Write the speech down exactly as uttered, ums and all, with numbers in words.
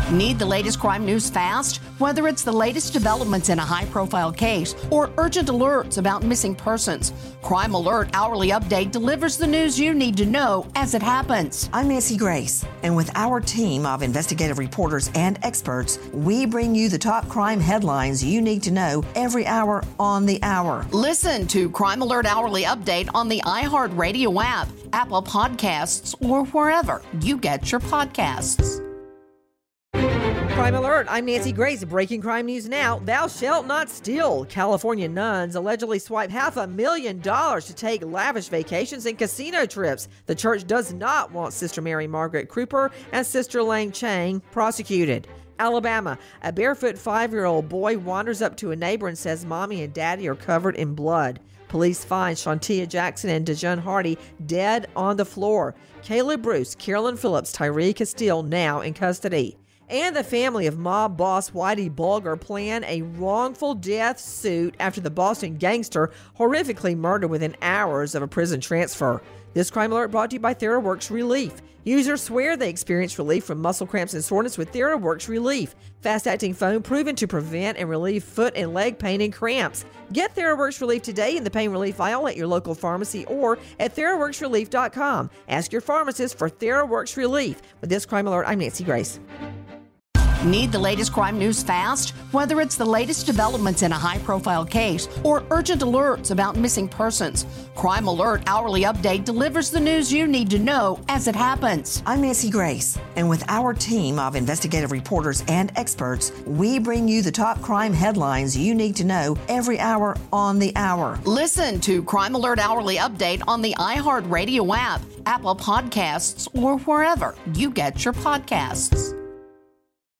Need the latest crime news fast? Whether it's the latest developments in a high-profile case or urgent alerts about missing persons, Crime Alert Hourly Update delivers the news you need to know as it happens. I'm Nancy Grace, and with our team of investigative reporters and experts, we bring you the top crime headlines you need to know every hour on the hour. Listen to Crime Alert Hourly Update on the iHeartRadio app, Apple Podcasts, or wherever you get your podcasts. Crime Alert, I'm Nancy Grace. Breaking crime news now. Thou shalt not steal. California nuns allegedly swipe half a million dollars to take lavish vacations and casino trips. The church does not want Sister Mary Margaret Cooper and Sister Lang Chang prosecuted. Alabama, a barefoot five-year-old boy wanders up to a neighbor and says mommy and daddy are covered in blood. Police find Shantia Jackson and Dejon Hardy dead on the floor. Caleb Bruce, Carolyn Phillips, Tyree Castile now in custody. And the family of mob boss Whitey Bulger plan a wrongful death suit after the Boston gangster horrifically murdered within hours of a prison transfer. This Crime Alert brought to you by TheraWorks Relief. Users swear they experience relief from muscle cramps and soreness with TheraWorks Relief. Fast-acting foam proven to prevent and relieve foot and leg pain and cramps. Get TheraWorks Relief today in the pain relief aisle at your local pharmacy or at theraworks relief dot com. Ask your pharmacist for TheraWorks Relief. With this Crime Alert, I'm Nancy Grace. Need the latest crime news fast? Whether it's the latest developments in a high-profile case or urgent alerts about missing persons, Crime Alert Hourly Update delivers the news you need to know as it happens. I'm Nancy Grace, and with our team of investigative reporters and experts, we bring you the top crime headlines you need to know every hour on the hour. Listen to Crime Alert Hourly Update on the iHeartRadio app, Apple Podcasts, or wherever you get your podcasts.